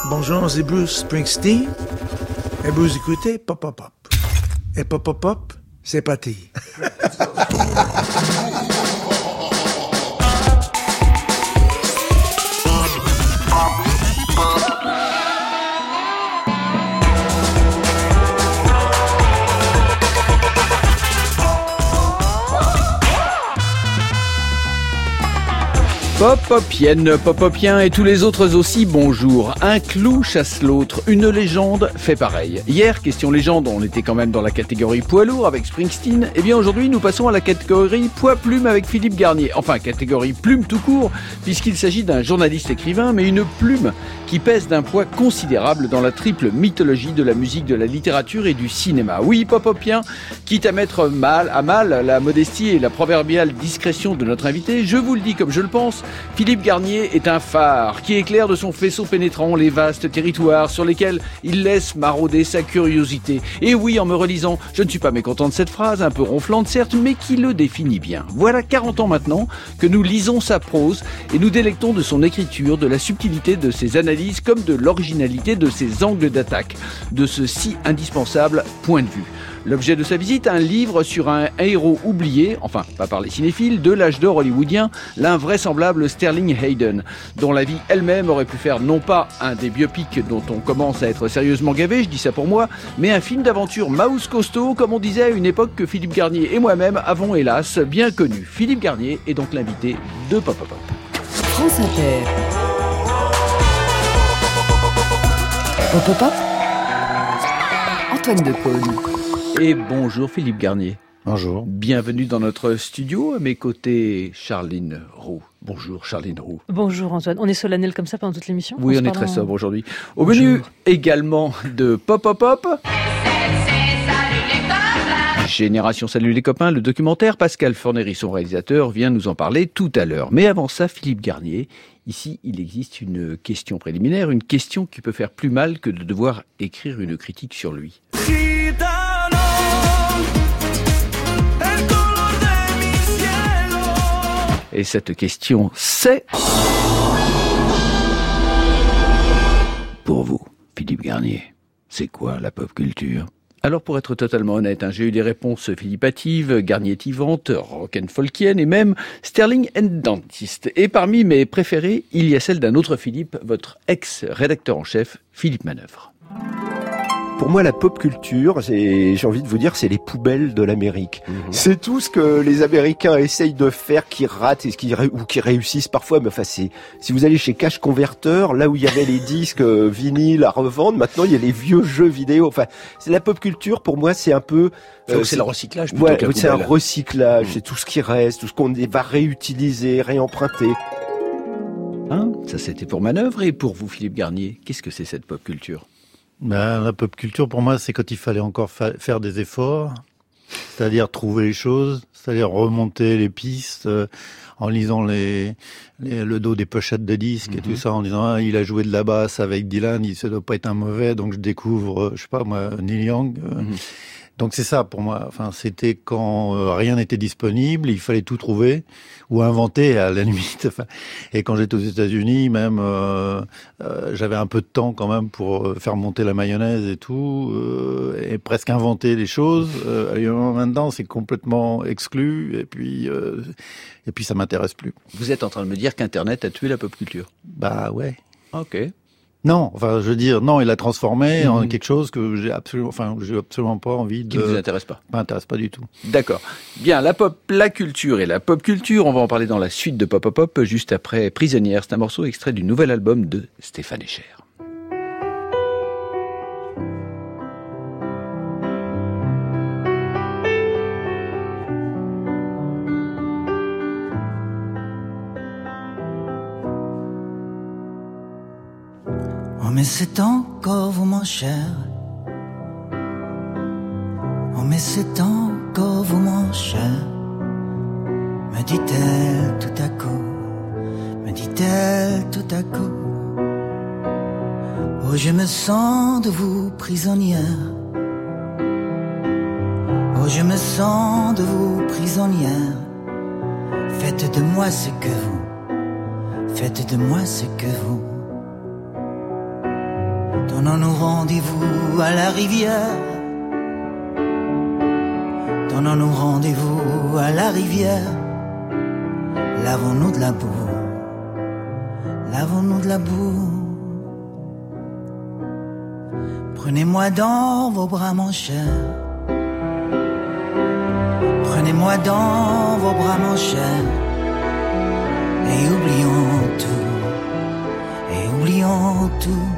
Bonjour, c'est Bruce Springsteen. Et vous écoutez Pop Pop Pop. Et Pop Pop Pop, c'est parti. Popopienne, popopien et tous les autres aussi, bonjour. Un clou chasse l'autre, une légende fait pareil. Hier, question légende, on était quand même dans la catégorie poids lourd avec Springsteen. Et bien aujourd'hui, nous passons à la catégorie poids plume avec Philippe Garnier. Enfin, catégorie plume tout court, puisqu'il s'agit d'un journaliste écrivain, mais une plume qui pèse d'un poids considérable dans la triple mythologie de la musique, de la littérature et du cinéma. Oui, popopien, quitte à mettre à mal la modestie et la proverbiale discrétion de notre invité, je vous le dis comme je le pense, Philippe Garnier est un phare qui éclaire de son faisceau pénétrant les vastes territoires sur lesquels il laisse marauder sa curiosité. Et oui, en me relisant, je ne suis pas mécontent de cette phrase, un peu ronflante certes, mais qui le définit bien. Voilà 40 ans maintenant que nous lisons sa prose et nous délectons de son écriture, de la subtilité de ses analyses comme de l'originalité de ses angles d'attaque, de ce si indispensable point de vue. L'objet de sa visite, un livre sur un héros oublié, enfin pas par les cinéphiles, de l'âge d'or hollywoodien, l'invraisemblable Sterling Hayden, dont la vie elle-même aurait pu faire non pas un des biopics dont on commence à être sérieusement gavé, je dis ça pour moi, mais un film d'aventure mouse costaud, comme on disait à une époque que Philippe Garnier et moi-même avons hélas bien connu. Philippe Garnier est donc l'invité de Pop Pop Pop. France Inter. Pop Pop Pop. Antoine Decaune. Et bonjour Philippe Garnier. Bonjour. Bienvenue dans notre studio. À mes côtés, Charline Roux. Bonjour Charline Roux. Bonjour Antoine. On est solennel comme ça pendant toute l'émission? Oui, on est très sobre aujourd'hui. Au menu également de Pop Pop Pop. Génération Salut les copains, le documentaire. Pascal Fornery, son réalisateur, vient nous en parler tout à l'heure. Mais avant ça, Philippe Garnier, ici il existe une question préliminaire, une question qui peut faire plus mal que de devoir écrire une critique sur lui. Et cette question, c'est... Pour vous, Philippe Garnier, c'est quoi la pop culture ? Alors pour être totalement honnête, j'ai eu des réponses philippatives, garniétivantes, rock'n'folkiennes et même Sterling and Dentist. Et parmi mes préférées, il y a celle d'un autre Philippe, votre ex-rédacteur en chef, Philippe Manœuvre. Pour moi, la pop culture, j'ai envie de vous dire, c'est les poubelles de l'Amérique. C'est tout ce que les Américains essayent de faire, qui ratent ou qui réussissent parfois. Mais enfin, si vous allez chez Cash Converter, là où il y avait les disques vinyles à revendre, maintenant il y a les vieux jeux vidéo. Enfin, c'est la pop culture. Pour moi, c'est un peu. C'est le recyclage. Plutôt que la c'est un recyclage. C'est tout ce qui reste, tout ce qu'on va réutiliser, réemprunter. Ça c'était pour Manœuvre. Et pour vous, Philippe Garnier, qu'est-ce que c'est cette pop culture ? La pop culture, pour moi, c'est quand il fallait encore faire des efforts, c'est-à-dire trouver les choses, c'est-à-dire remonter les pistes en lisant le dos des pochettes de disques et tout ça, en disant il a joué de la basse avec Dylan, ça doit pas être un mauvais, donc je découvre, je sais pas moi, Neil Young. Donc c'est ça pour moi. Enfin, c'était quand rien n'était disponible, il fallait tout trouver ou inventer à la limite. Enfin, et quand j'étais aux États-Unis, même j'avais un peu de temps quand même pour faire monter la mayonnaise et tout, et presque inventer les choses. Maintenant, c'est complètement exclu, et puis ça m'intéresse plus. Vous êtes en train de me dire qu'Internet a tué la pop culture ? Bah ouais. Ok. Non, enfin, je veux dire, non, il l'a transformé en quelque chose que j'ai absolument pas envie de... Qui ne vous intéresse pas. M'intéresse pas du tout. D'accord. Bien, la culture et la pop culture, on va en parler dans la suite de Pop Pop Pop, juste après Prisonnière. C'est un morceau extrait du nouvel album de Stéphane Escher. Oh mais c'est encore vous mon cher. Oh mais c'est encore vous mon cher. Me dit-elle tout à coup. Me dit-elle tout à coup. Oh je me sens de vous prisonnière. Oh je me sens de vous prisonnière. Faites de moi ce que vous. Faites de moi ce que vous. Donnons-nous rendez-vous à la rivière. Donnons-nous rendez-vous à la rivière. Lavons-nous de la boue. Lavons-nous de la boue. Prenez-moi dans vos bras, mon cher. Prenez-moi dans vos bras, mon cher. Et oublions tout. Et oublions tout.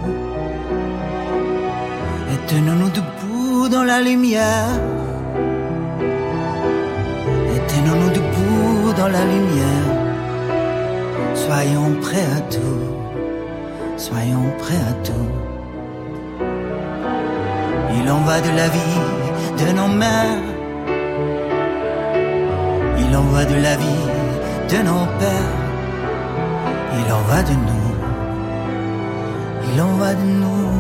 Et tenons-nous debout dans la lumière. Et tenons-nous debout dans la lumière. Soyons prêts à tout. Soyons prêts à tout. Il en va de la vie de nos mères. Il en va de la vie de nos pères. Il en va de nous. Il en va de nous.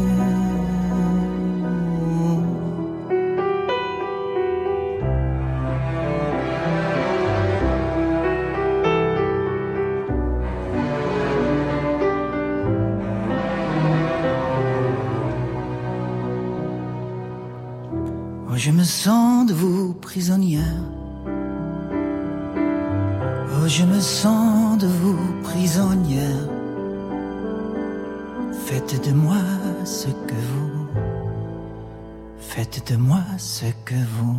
Oh, je me sens de vous prisonnière. Oh, je me sens de vous prisonnière. Faites de moi ce que vous. Faites de moi ce que vous.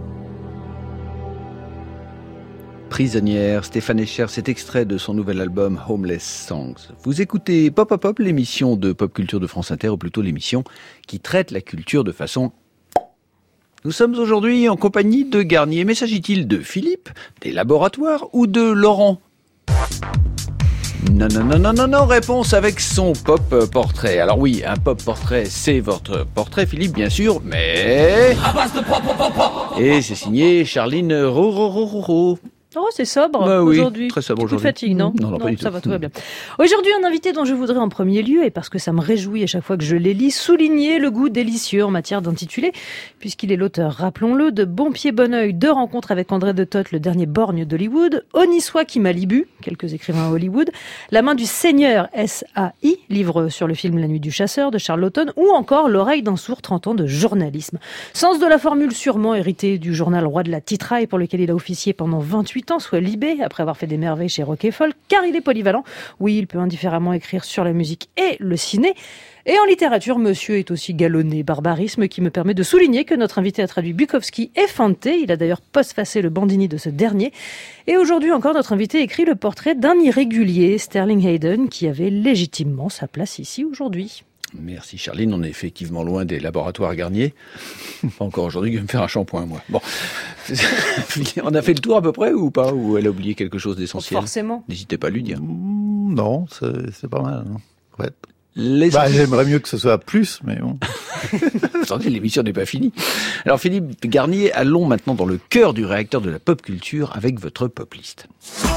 Prisonnière, Stéphane Escher, cet extrait de son nouvel album Homeless Songs. Vous écoutez Pop Pop Pop, l'émission de pop culture de France Inter, ou plutôt l'émission qui traite la culture de façon... Nous sommes aujourd'hui en compagnie de Garnier. Mais s'agit-il de Philippe, des laboratoires ou de Laurent ? Non, réponse avec son pop portrait. Alors oui, un pop portrait, c'est votre portrait, Philippe, bien sûr, mais... Et c'est signé Charline Roro. Oh, c'est sobre aujourd'hui. Oui, très sobre aujourd'hui. Coup de fatigue, non? Non, pas du ça tout. va, tout va bien. Aujourd'hui, un invité dont je voudrais en premier lieu, et parce que ça me réjouit à chaque fois que je les lis, souligner le goût délicieux en matière d'intitulé, puisqu'il est l'auteur, rappelons-le, de Bon Pied Bon Oeil, de Rencontres avec André de Toth, le dernier borgne d'Hollywood, Au Niçois qui Malibu, quelques écrivains à Hollywood, La main du Seigneur, S.A.I., livre sur le film La nuit du chasseur de Charlottone, ou encore L'oreille d'un sourd, 30 ans de journalisme. Sens de la formule sûrement hérité du journal Roi de la Titraille, pour lequel il a officié pendant 28 ans, soit Libé, après avoir fait des merveilles chez Rock & Folk, car il est polyvalent. Oui, il peut indifféremment écrire sur la musique et le ciné. Et en littérature, monsieur est aussi galonné barbarisme, qui me permet de souligner que notre invité a traduit Bukowski et Fante. Il a d'ailleurs postfacé le Bandini de ce dernier. Et aujourd'hui encore, notre invité écrit le portrait d'un irrégulier, Sterling Hayden, qui avait légitimement sa place ici aujourd'hui. Merci Charline, on est effectivement loin des laboratoires Garnier. Pas encore aujourd'hui, je vais me faire un shampoing, moi. Bon, on a fait le tour à peu près ou pas? Ou elle a oublié quelque chose d'essentiel? Forcément. N'hésitez pas à lui dire. Non, c'est pas mal. Non, ouais. J'aimerais mieux que ce soit plus, mais bon. Attendez, l'émission n'est pas finie. Alors Philippe Garnier, allons maintenant dans le cœur du réacteur de la pop culture avec votre pop list.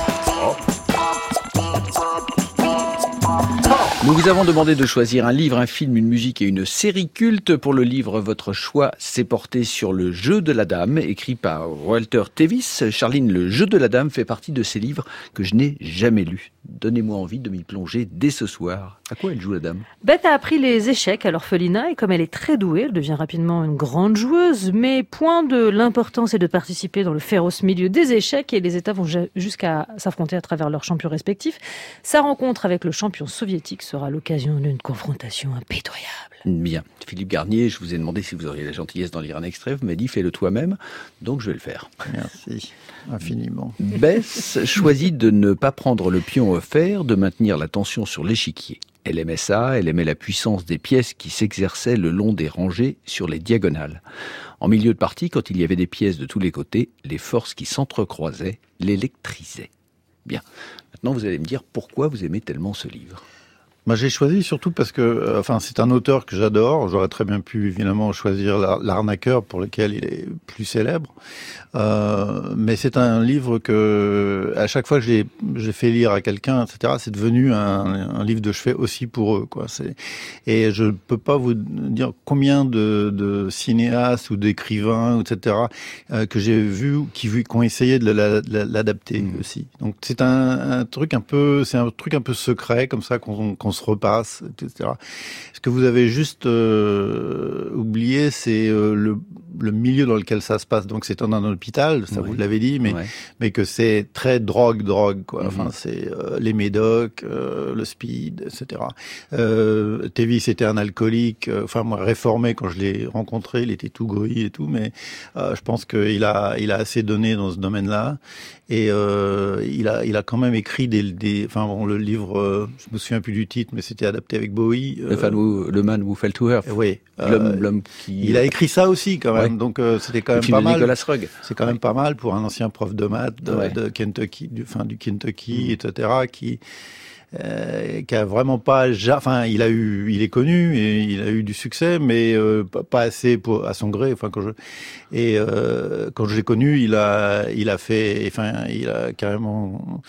Nous vous avons demandé de choisir un livre, un film, une musique et une série culte. Pour le livre, votre choix s'est porté sur Le Jeu de la Dame, écrit par Walter Tevis. Charline, Le Jeu de la Dame fait partie de ces livres que je n'ai jamais lus. Donnez-moi envie de m'y plonger dès ce soir. À quoi elle joue la dame? Beth a appris les échecs à l'orphelinat et comme elle est très douée, elle devient rapidement une grande joueuse. Mais point de l'importance est de participer dans le féroce milieu des échecs et les États vont jusqu'à s'affronter à travers leurs champions respectifs. Sa rencontre avec le champion soviétique sera l'occasion d'une confrontation impitoyable. Bien. Philippe Garnier, je vous ai demandé si vous auriez la gentillesse d'en lire un extrait. Vous m'avez dit, fais-le toi-même. Donc, je vais le faire. Merci. Infiniment. Bess choisit de ne pas prendre le pion offert, de maintenir la tension sur l'échiquier. Elle aimait ça, elle aimait la puissance des pièces qui s'exerçaient le long des rangées sur les diagonales. En milieu de partie, quand il y avait des pièces de tous les côtés, les forces qui s'entrecroisaient l'électrisaient. Bien. Maintenant, vous allez me dire pourquoi vous aimez tellement ce livre. Moi, j'ai choisi surtout parce que, c'est un auteur que j'adore. J'aurais très bien pu, évidemment, choisir L'Arnaqueur, pour lequel il est plus célèbre. Mais c'est un livre que, à chaque fois que j'ai fait lire à quelqu'un, etc., c'est devenu un livre de chevet aussi pour eux, quoi. Et je peux pas vous dire combien de cinéastes ou d'écrivains, etc., que j'ai vu, qui ont essayé de l'adapter aussi. Donc, c'est un truc un peu secret, comme ça, qu'on se repasse, etc. Ce que vous avez juste oublié, c'est le milieu dans lequel ça se passe. Donc c'est dans un hôpital, ça vous l'avez dit, mais que c'est très drogue, quoi. Enfin, c'est les médocs, le speed, etc. Tevis était un alcoolique, enfin moi réformé quand je l'ai rencontré, il était tout gris et tout, mais je pense qu'il a assez donné dans ce domaine-là. Et il a quand même écrit le livre, je me souviens plus du titre, mais c'était adapté avec Bowie. Le Man Who Fell to Earth. Oui. L'homme qui... Il a écrit ça aussi quand même, donc c'était quand même pas mal. Nicolas Rugg. C'est quand même pas mal pour un ancien prof de maths de Kentucky, du Kentucky, etc. qui a vraiment pas, enfin il est connu et il a eu du succès, mais pas assez à son gré. Enfin quand je l'ai connu, il a carrément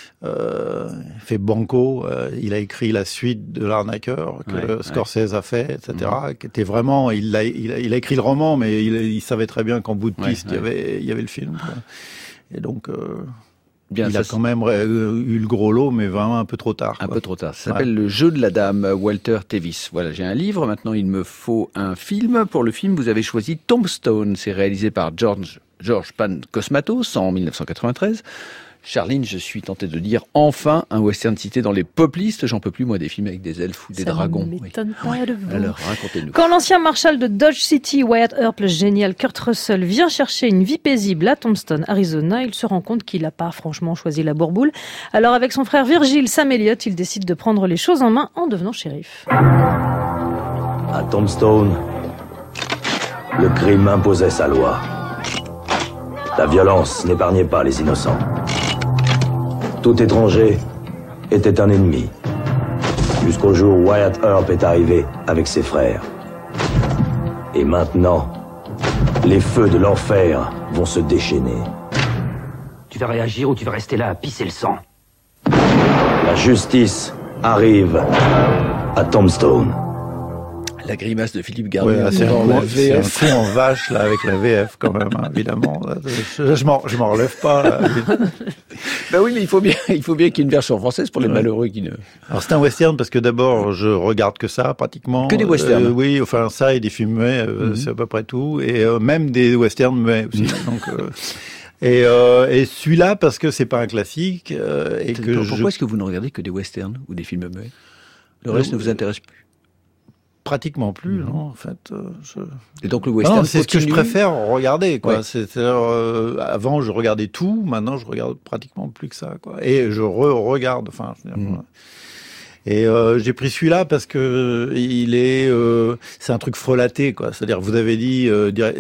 fait banco. Il a écrit la suite de l'Arnaqueur que Scorsese a fait, etc. Qui était vraiment, il a écrit le roman, mais il savait très bien qu'en bout de piste il y avait le film, quoi. Et donc il a quand même eu le gros lot, mais vraiment un peu trop tard. Un peu trop tard. Ça s'appelle Le Jeu de la Dame, Walter Tevis. Voilà, j'ai un livre, maintenant il me faut un film. Pour le film, vous avez choisi Tombstone. C'est réalisé par George Pan-Cosmatos en 1993. Charline, je suis tenté de dire enfin un western cité dans les pop-listes. J'en peux plus, moi, des films avec des elfes ou des dragons. Ça ne m'étonne pas de vous. Alors, racontez-nous. Quand l'ancien marshal de Dodge City, Wyatt Earp, le génial Kurt Russell, vient chercher une vie paisible à Tombstone, Arizona, il se rend compte qu'il n'a pas franchement choisi la bourboule. Alors, avec son frère Virgil, Sam Elliott, il décide de prendre les choses en main en devenant shérif. À Tombstone, le crime imposait sa loi. La violence n'épargnait pas les innocents. Tout étranger était un ennemi. Jusqu'au jour où Wyatt Earp est arrivé avec ses frères. Et maintenant, les feux de l'enfer vont se déchaîner. Tu vas réagir ou tu vas rester là à pisser le sang? La justice arrive à Tombstone. La grimace de Philippe Garnier. Ouais, c'est un fou en vache, là, avec la VF, quand même, hein, évidemment. Je m'en relève pas, là. Ben oui, mais il faut bien qu'il y ait une version française pour les malheureux qui ne... Alors, c'est un western parce que d'abord, je regarde que ça, pratiquement. Que des westerns. Oui, enfin, ça et des films muets, c'est à peu près tout. Et même des westerns muets aussi. Donc, et celui-là, parce que c'est pas un classique, Pourquoi est-ce que vous ne regardez que des westerns ou des films muets? Le reste ne vous intéresse plus? Pratiquement plus, non, en fait. Et donc le western, c'est ce que je préfère regarder, quoi. Ouais. C'est-à-dire, avant, je regardais tout, maintenant, je regarde pratiquement plus que ça, quoi. Et je regarde, enfin, je veux dire, Et j'ai pris celui-là parce que c'est un truc frelaté, quoi. C'est-à-dire, vous avez dit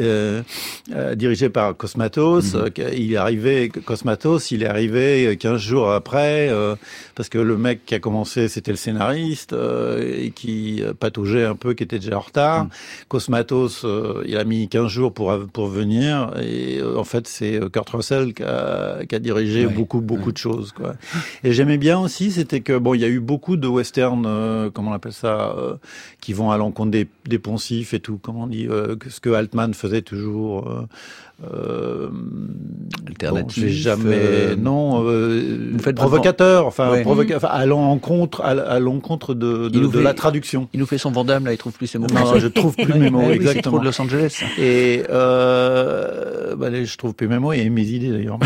dirigé par Cosmatos, Cosmatos, il est arrivé 15 jours après, parce que le mec qui a commencé, c'était le scénariste et qui pataugeait un peu, qui était déjà en retard. Cosmatos, il a mis 15 jours pour venir, et en fait, c'est Kurt Russell qui a dirigé beaucoup de choses, quoi. Et j'aimais bien aussi, c'était que il y a eu beaucoup de western, comment on appelle ça, qui vont à l'encontre des poncifs et tout, comment on dit, ce que Altman faisait toujours. Alternatif. Vous faites provocateur, allant à l'encontre de la traduction. Il nous fait son Vandame, là, il trouve plus ses mots. Non, je trouve plus mes mots, exactement. C'est trop de Los Angeles. Et je trouve plus mes mots et mes idées d'ailleurs.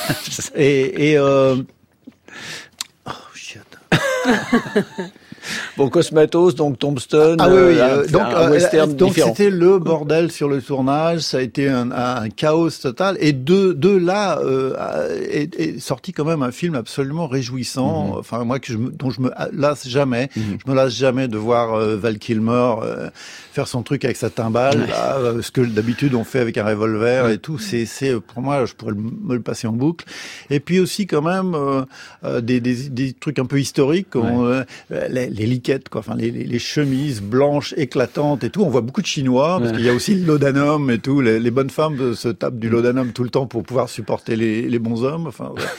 Oh shit. Bon, Cosmatos, donc Tombstone, donc c'était le bordel sur le tournage, ça a été un chaos total, et de là est sorti quand même un film absolument réjouissant, enfin moi dont je me lasse jamais, je me lasse jamais de voir Val Kilmer faire son truc avec sa timbale, là, ce que d'habitude on fait avec un revolver et tout, c'est pour moi, je pourrais me le passer en boucle. Et puis aussi quand même des trucs un peu historiques, comme les liquettes, quoi, enfin les chemises blanches éclatantes et tout. On voit beaucoup de Chinois parce qu'il y a aussi le laudanum et tout. Les bonnes femmes se tapent du laudanum tout le temps pour pouvoir supporter les bons hommes. Enfin,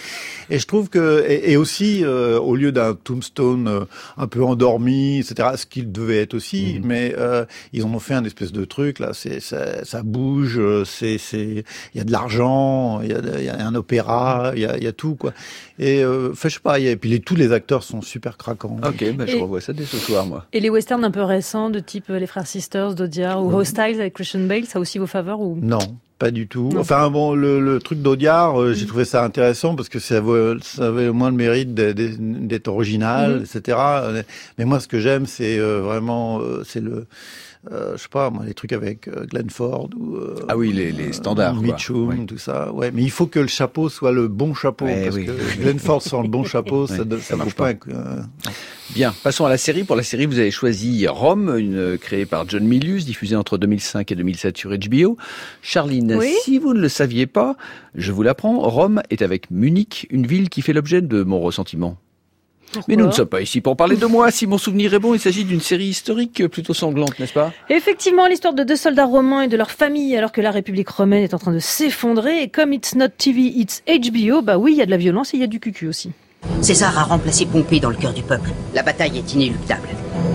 Et je trouve que, et aussi, au lieu d'un Tombstone un peu endormi, etc., ce qu'il devait être aussi, mais ils en ont fait un espèce de truc, là, ça bouge, il y a de l'argent, il y a un opéra, il y a tout, quoi. Et, je sais pas, et puis tous les acteurs sont super craquants. Ok, je revois ça dès ce soir, moi. Et les westerns un peu récents, de type Les Frères Sisters d'Audiard ou Hostiles avec Christian Bale, ça a aussi vos faveurs ou... Non. Pas du tout. Non. Enfin bon, le truc d'Audiard, j'ai trouvé ça intéressant parce que ça avait au moins le mérite d'être original, etc. Mais moi, ce que j'aime, c'est vraiment, c'est le, je sais pas, moi, les trucs avec Glenn Ford ou ah oui, les standards, Mitchum, tout ça. Ouais, mais il faut que le chapeau soit le bon chapeau parce que Glenn Ford sans le bon chapeau, ça marche pas. Bien, passons à la série. Pour la série, vous avez choisi Rome, créée par John Milius, diffusée entre 2005 et 2007 sur HBO. Charline, si vous ne le saviez pas, je vous l'apprends, Rome est avec Munich, une ville qui fait l'objet de mon ressentiment. Pourquoi ? Mais nous ne sommes pas ici pour parler de moi. Si mon souvenir est bon, il s'agit d'une série historique plutôt sanglante, n'est-ce pas ? Effectivement, l'histoire de 2 soldats romains et de leur famille alors que la République romaine est en train de s'effondrer. Et comme it's not TV, it's HBO, bah oui, il y a de la violence et il y a du cucu aussi. César a remplacé Pompée dans le cœur du peuple. La bataille est inéluctable.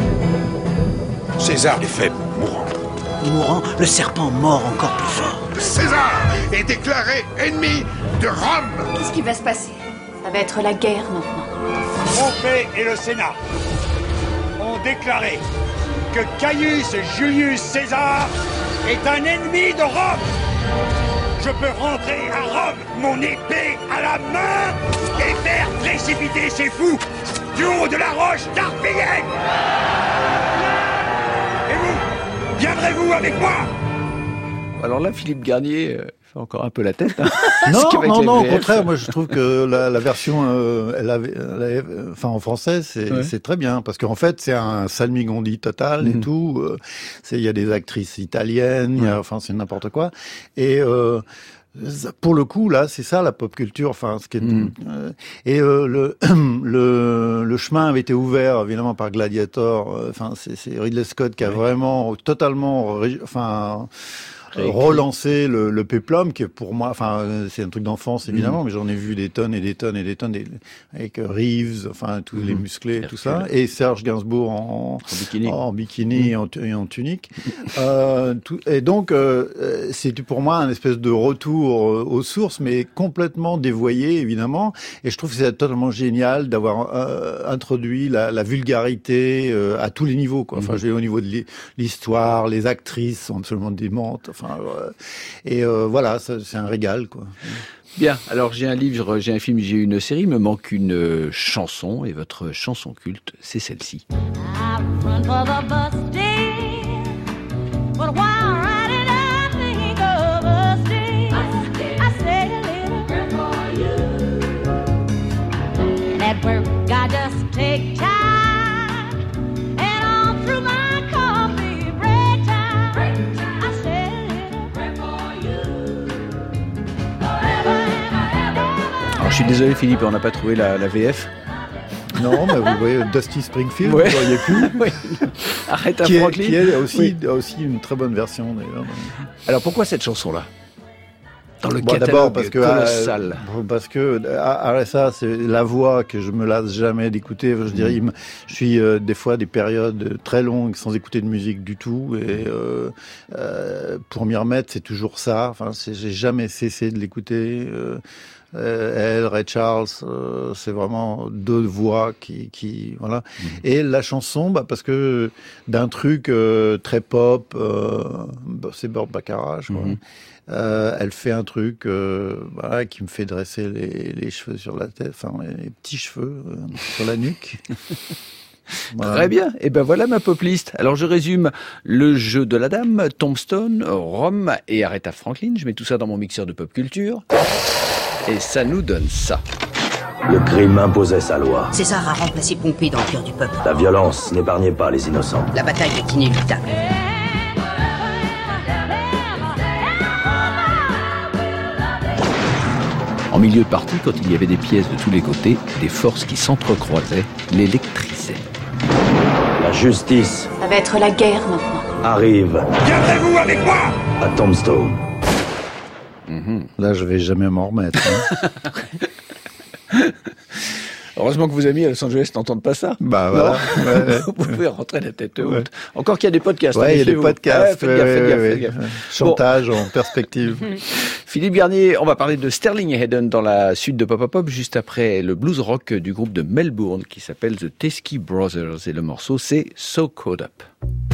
César est faible, mourant. Mourant, le serpent mord encore plus fort. César est déclaré ennemi de Rome. Qu'est-ce qui va se passer ? Ça va être la guerre maintenant. Pompée et le Sénat ont déclaré que Caius Julius César est un ennemi de Rome. Je peux rentrer à Rome, mon épée à la main, et faire précipiter ces fous du haut de la roche tarpéienne. Et vous, viendrez-vous avec moi ? Alors là, Philippe Garnier fait encore un peu la tête. Hein. Non, au contraire, moi je trouve que la version, enfin en français, c'est très bien parce qu'en fait c'est un salmigondi total et tout. Il y a des actrices italiennes, enfin c'est n'importe quoi. Et pour le coup, là, c'est ça la pop culture. Enfin, ce qui est le chemin avait été ouvert évidemment par Gladiator. Enfin, c'est Ridley Scott qui a vraiment totalement, relancer le péplum qui est pour moi, enfin c'est un truc d'enfance évidemment, mais j'en ai vu des tonnes et des tonnes et des tonnes avec Reeves, enfin tous les musclés, tout ça, et Serge Gainsbourg en bikini et en tunique. Et donc c'est pour moi un espèce de retour aux sources, mais complètement dévoyé évidemment. Et je trouve que c'est totalement génial d'avoir introduit la vulgarité à tous les niveaux, quoi. Enfin, au niveau de l'histoire, les actrices sont absolument démentes. Enfin, voilà, c'est un régal, quoi. Bien, alors j'ai un livre, j'ai un film, j'ai une série, il me manque une chanson, et votre chanson culte, c'est celle-ci. Je suis désolé Philippe, on n'a pas trouvé la VF. Non, mais vous voyez Dusty Springfield, vous voyez plus. Arrête à Franklin. Qui a aussi une très bonne version d'ailleurs. Alors pourquoi cette chanson-là ? Dans le catalogue colossal. Parce que ça, c'est la voix que je me lasse jamais d'écouter. Je dirais, je suis des fois des périodes très longues sans écouter de musique du tout, et pour m'y remettre, c'est toujours ça. Enfin, j'ai jamais cessé de l'écouter. Elle, Ray Charles, c'est vraiment 2 voix qui voilà. Et la chanson, parce que d'un truc très pop, c'est Burt Bacharach, je crois. Elle fait un truc voilà, qui me fait dresser les cheveux sur la tête, enfin les petits cheveux sur la nuque. Voilà. Très bien. Et ben voilà ma pop list. Alors je résume: Le jeu de la dame, Tombstone, Rome et Aretha Franklin. Je mets tout ça dans mon mixeur de pop culture. Et ça nous donne ça. Le crime imposait sa loi. César a remplacé Pompée dans le cœur du peuple. La violence n'épargnait pas les innocents. La bataille est inéluctable. En milieu de partie, quand il y avait des pièces de tous les côtés, des forces qui s'entrecroisaient, l'électrisaient. La justice. Ça va être la guerre maintenant. Arrive. Viendrez-vous avec moi ? À Tombstone. Là, je vais jamais m'en remettre. Hein. Heureusement que vos amis à Los Angeles n'entendent pas ça. Bah voilà. Ouais. Vous pouvez rentrer la tête haute. Encore qu'il y a des podcasts. Ouais, il y a des podcasts. Faites gaffe. Chantage en perspective. Philippe Garnier, on va parler de Sterling Hayden dans la suite de Pop Pop, juste après le blues rock du groupe de Melbourne qui s'appelle The Teskey Brothers. Et le morceau, c'est So Caught Up.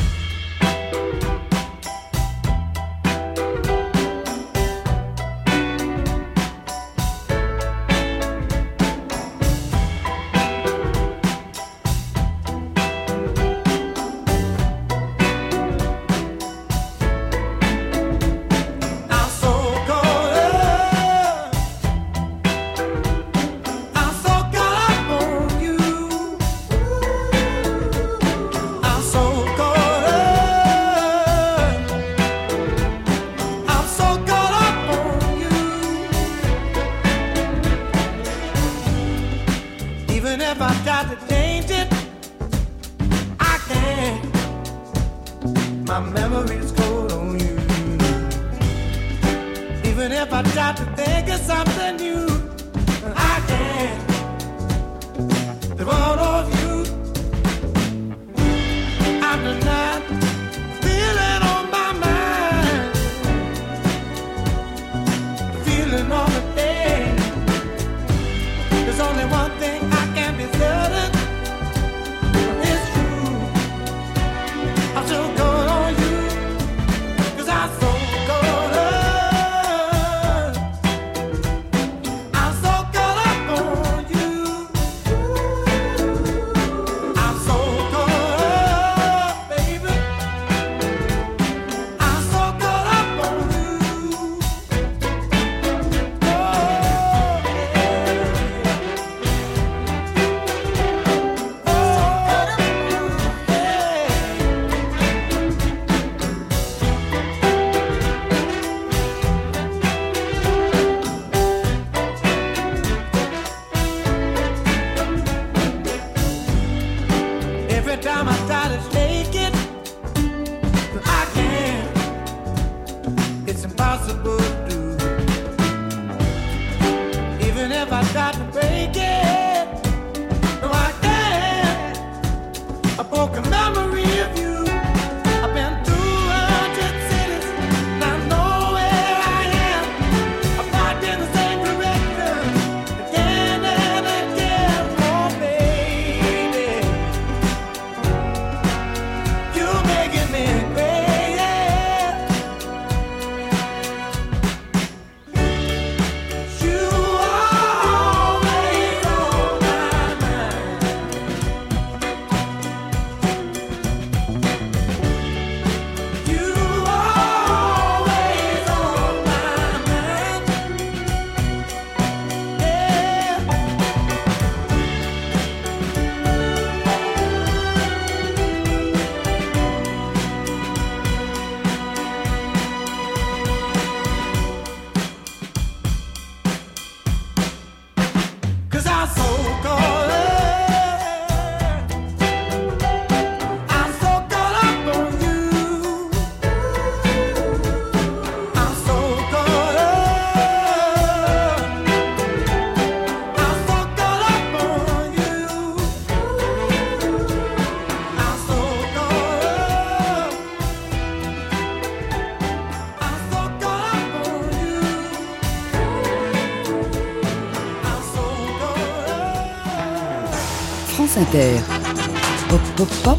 France Inter. Pop, pop, pop.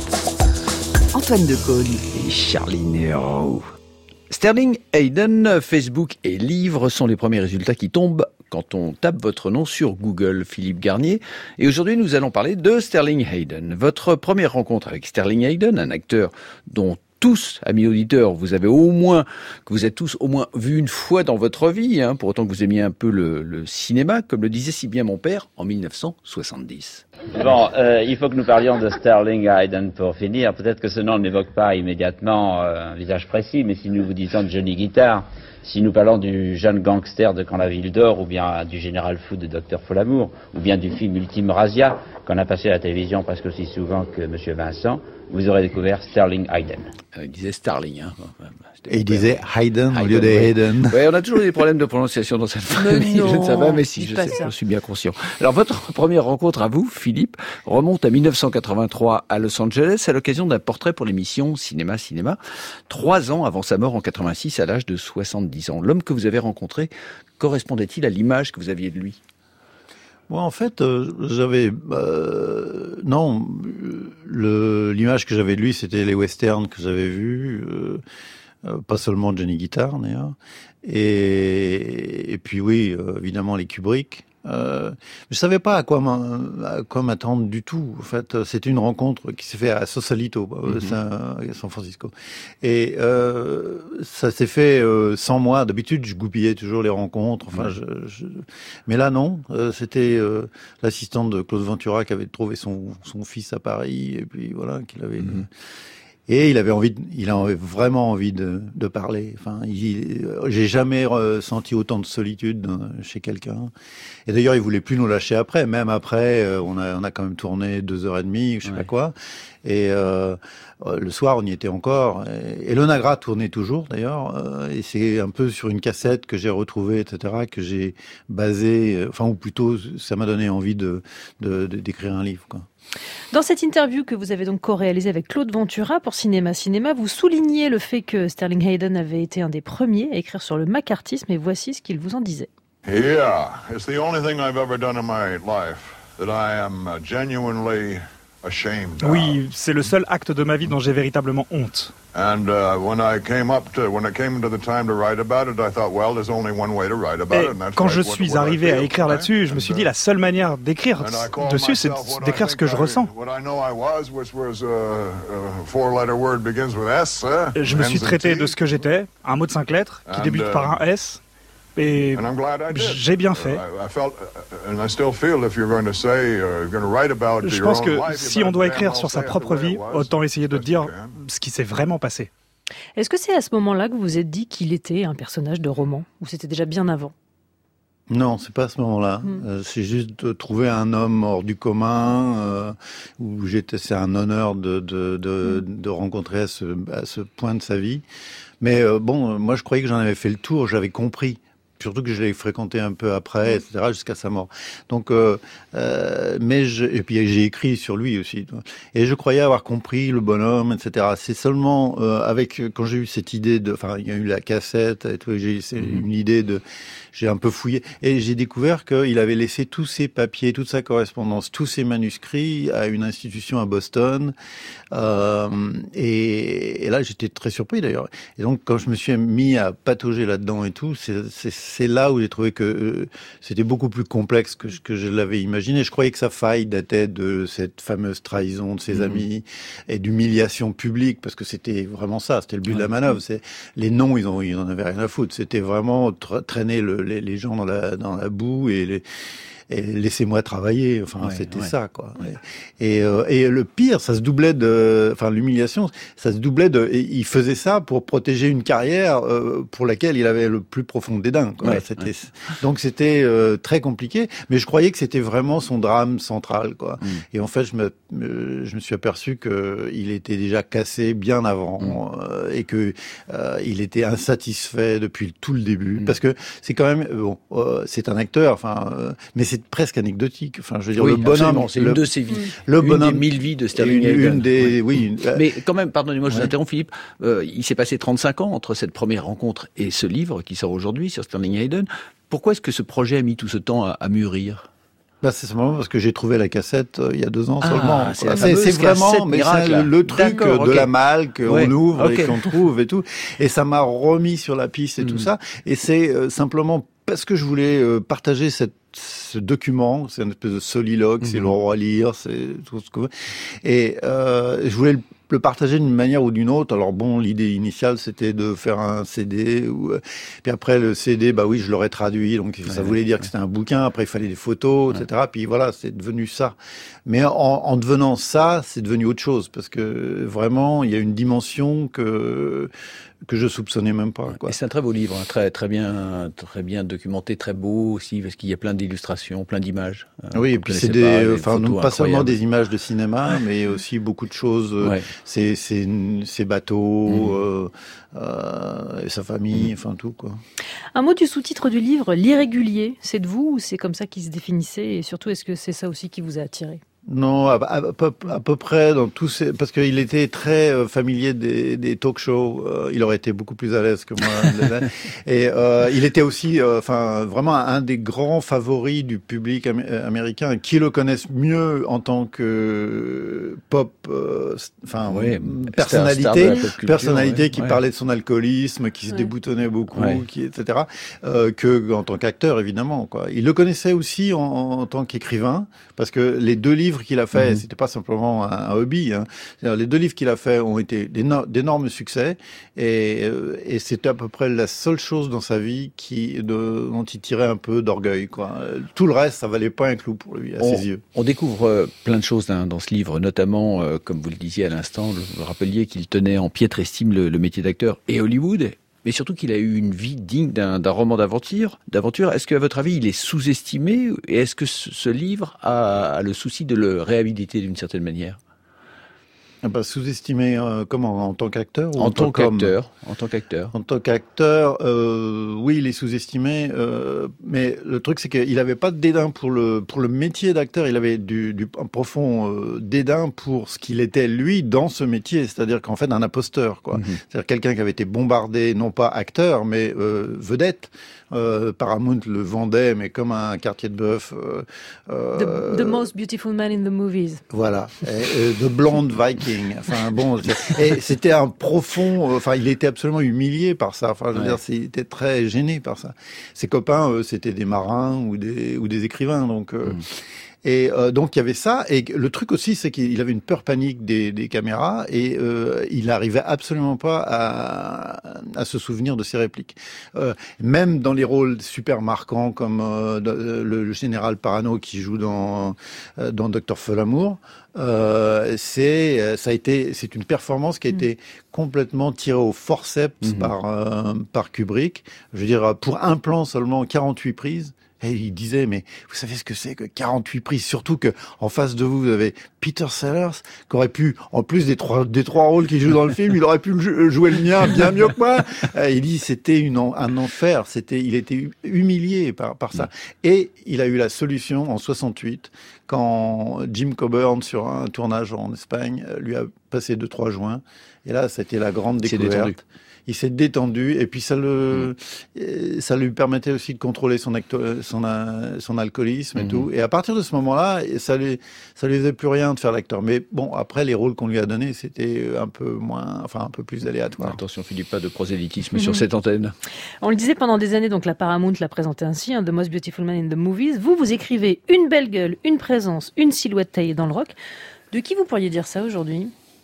Antoine Decaune. Et Charline Hérault. Sterling Hayden, Facebook et livres sont les premiers résultats qui tombent quand on tape votre nom sur Google, Philippe Garnier. Et aujourd'hui, nous allons parler de Sterling Hayden. Votre première rencontre avec Sterling Hayden, un acteur dont tous, amis auditeurs, vous êtes tous au moins vu une fois dans votre vie, pour autant que vous aimiez un peu le cinéma, comme le disait si bien mon père en 1970. Bon, il faut que nous parlions de Sterling Hayden pour finir. Peut-être que ce nom n'évoque pas immédiatement un visage précis, mais si nous vous disons de Johnny Guitar, si nous parlons du jeune gangster de Quand la ville dort, ou bien du général fou de Dr Folamour, ou bien du film Ultime Razia, qu'on a passé à la télévision presque aussi souvent que Monsieur Vincent, vous aurez découvert Sterling Hayden. Il disait Starling, hein. Et il disait Hayden au lieu de Hayden. Oui, on a toujours des problèmes de prononciation dans cette famille. Je ne sais pas, mais si, je suis bien conscient. Alors, votre première rencontre à vous, Philippe, remonte à 1983 à Los Angeles à l'occasion d'un portrait pour l'émission Cinéma. 3 ans avant sa mort en 86 à l'âge de 70 ans. L'homme que vous avez rencontré correspondait-il à l'image que vous aviez de lui? Moi, en fait, j'avais non, l'image que j'avais de lui, c'était les westerns que j'avais vus, pas seulement Johnny Guitar d'ailleurs, et puis oui, évidemment les Kubrick. Je savais pas à quoi m'attendre du tout. En fait, c'était une rencontre qui s'est faite à Sausalito, à San Francisco, et ça s'est fait sans moi. D'habitude, je goupillais toujours les rencontres. Enfin, mais là non. C'était l'assistante de Claude Ventura qui avait trouvé son fils à Paris, et puis voilà, qu'il avait. Et il avait vraiment envie de parler. Enfin, j'ai jamais ressenti autant de solitude chez quelqu'un. Et d'ailleurs, il voulait plus nous lâcher après. Même après, on a quand même tourné 2h30, je sais pas quoi. Et le soir, on y était encore. Et le Nagra tournait toujours, d'ailleurs. Et c'est un peu sur une cassette que j'ai retrouvée, etc., que j'ai basé. Enfin, ou plutôt, ça m'a donné envie d'écrire un livre, quoi. Dans cette interview que vous avez donc co-réalisée avec Claude Ventura pour Cinéma, vous soulignez le fait que Sterling Hayden avait été un des premiers à écrire sur le macartisme, et voici ce qu'il vous en disait. Yeah, it's the only thing I've ever done in my life that I am genuinely ashamed of. Oui, c'est le seul acte de ma vie dont j'ai véritablement honte. And when it came to the time to write about it, I thought, well, there's only one way to write about it. Et quand je suis arrivé à écrire là-dessus, je me suis dit la seule manière d'écrire dessus, c'est d'écrire ce que je ressens. Je me suis traité de ce que j'étais, un mot de 5 lettres qui débute par un S. Et j'ai bien fait. Je pense que si on doit écrire sur sa propre vie, autant essayer de dire ce qui s'est vraiment passé. Est-ce que c'est à ce moment-là que vous vous êtes dit qu'il était un personnage de roman, ou c'était déjà bien avant ? Non, c'est pas à ce moment-là. C'est juste de trouver un homme hors du commun, où c'est un honneur de rencontrer à ce point de sa vie. Mais bon, moi je croyais que j'en avais fait le tour, j'avais compris. Surtout que je l'ai fréquenté un peu après, etc., jusqu'à sa mort. Donc, et puis j'ai écrit sur lui aussi. Et je croyais avoir compris le bonhomme, etc. C'est seulement quand j'ai eu cette idée il y a eu la cassette et tout, c'est une idée j'ai un peu fouillé et j'ai découvert qu'il avait laissé tous ses papiers, toute sa correspondance, tous ses manuscrits à une institution à Boston. Et là, j'étais très surpris d'ailleurs. Et donc, quand je me suis mis à patauger là-dedans et tout, c'est là où j'ai trouvé que c'était beaucoup plus complexe que je l'avais imaginé. Je croyais que sa faille datait de cette fameuse trahison de ses amis et d'humiliation publique, parce que c'était vraiment ça, c'était le but de la manœuvre. C'est les noms, ils en avaient rien à foutre. C'était vraiment traîner les gens dans la boue et laissez-moi travailler. Enfin, c'était ça, quoi. Et le pire, ça se doublait l'humiliation, ça se doublait il faisait ça pour protéger une carrière pour laquelle il avait le plus profond dédain, quoi. Donc c'était très compliqué, mais je croyais que c'était vraiment son drame central, quoi. Et en fait, je me suis aperçu que il était déjà cassé bien avant et que il était insatisfait depuis tout le début, parce que c'est quand même c'est un acteur, mais c'est presque anecdotique. Enfin, je veux dire, le bonhomme, c'est une de ses vies. Le bonhomme, une des 1000 vies de Sterling Hayden. Oui. Mais quand même, pardonnez-moi, je vous interromps, Philippe. Il s'est passé 35 ans entre cette première rencontre et ce livre qui sort aujourd'hui sur Sterling Hayden. Pourquoi est-ce que ce projet a mis tout ce temps à mûrir? C'est simplement parce que j'ai trouvé la cassette il y a 2 ans seulement. C'est vraiment miracle, le truc de la malle qu'on ouvre et qu'on trouve et tout. Et ça m'a remis sur la piste et tout ça. Et c'est simplement parce que je voulais partager ce document, c'est une espèce de soliloque, c'est le roi lire, c'est tout ce que... Et je voulais le partager d'une manière ou d'une autre. Alors bon, l'idée initiale, c'était de faire un CD. Puis après, le CD, bah oui, je l'aurais traduit. Donc ça voulait dire que c'était un bouquin. Après, il fallait des photos, etc. Puis voilà, c'est devenu ça. Mais en devenant ça, c'est devenu autre chose. Parce que vraiment, il y a une dimension que je soupçonnais même pas, quoi. Et c'est un très beau livre, hein, très bien documenté, très beau aussi, parce qu'il y a plein d'illustrations, plein d'images. Oui, et puis c'est pas seulement des images de cinéma, mais aussi beaucoup de choses. Ses bateaux, et sa famille, enfin tout, quoi. Un mot du sous-titre du livre, l'irrégulier, c'est de vous ou c'est comme ça qu'il se définissait? Et surtout, est-ce que c'est ça aussi qui vous a attiré? Non, à peu près dans tous ces, parce qu'il était très familier des talk shows. Il aurait été beaucoup plus à l'aise que moi. Et il était aussi, vraiment un des grands favoris du public américain, qui le connaissent mieux en tant que pop, personnalité qui parlait de son alcoolisme, qui se déboutonnait beaucoup, etc. Que en tant qu'acteur, évidemment, quoi. Il le connaissait aussi en tant qu'écrivain, parce que les deux livres qu'il a fait, c'était pas simplement un hobby, hein. Les deux livres qu'il a fait ont été d'énormes succès, et c'était à peu près la seule chose dans sa vie dont il tirait un peu d'orgueil, quoi. Tout le reste, ça valait pas un clou pour lui, à ses yeux. On découvre plein de choses dans ce livre, notamment, comme vous le disiez à l'instant, vous rappeliez qu'il tenait en piètre estime le métier d'acteur et Hollywood. Mais surtout qu'il a eu une vie digne d'un roman d'aventure. Est-ce qu'à votre avis, il est sous-estimé? Et est-ce que ce livre a le souci de le réhabiliter d'une certaine manière? Sous-estimé comment? En tant qu'acteur ou en tant qu'acteur. En tant qu'acteur, oui, il est sous-estimé. Mais le truc, c'est qu'il n'avait pas de dédain pour le métier d'acteur. Il avait un profond dédain pour ce qu'il était lui dans ce métier. C'est-à-dire qu'en fait, un imposteur, quoi. C'est-à-dire quelqu'un qui avait été bombardé, non pas acteur, mais vedette. Paramount le vendait, mais comme un quartier de bœuf. The most beautiful man in the movies. Voilà. The blonde Viking. Enfin bon, et c'était un profond. Il était absolument humilié par ça. Enfin, je veux dire, il était très gêné par ça. Ses copains, c'était des marins ou des écrivains, donc. Et donc il y avait ça, et le truc aussi, c'est qu'il avait une peur panique des caméras, et il n'arrivait absolument pas à se souvenir de ses répliques. Même dans les rôles super marquants, comme le général Parano qui joue dans Dr. Folamour, c'est une performance qui a été complètement tirée au forceps par Kubrick. Je veux dire, pour un plan seulement, 48 prises. Et il disait, mais vous savez ce que c'est que 48 prises? Surtout que en face de vous, vous avez Peter Sellers, qui aurait pu, en plus des trois rôles qu'il joue dans le film, il aurait pu jouer le mien bien mieux que moi. Il dit, c'était un enfer. Il était humilié par ça. Et il a eu la solution en 68, quand Jim Coburn, sur un tournage en Espagne, lui a passé 2-3 joints. Et là, c'était la grande découverte. Il s'est détendu, et puis ça lui permettait aussi de contrôler son alcoolisme et tout. Et à partir de ce moment-là, ça lui faisait plus rien de faire l'acteur. Mais bon, après, les rôles qu'on lui a donnés, c'était un peu plus aléatoire. Attention, Philippe, pas de prosélytisme sur cette antenne. On le disait pendant des années, donc la Paramount l'a présenté ainsi, The Most Beautiful Man in the Movies. Vous écrivez une belle gueule, une présence, une silhouette taillée dans le rock. De qui vous pourriez dire ça aujourd'hui?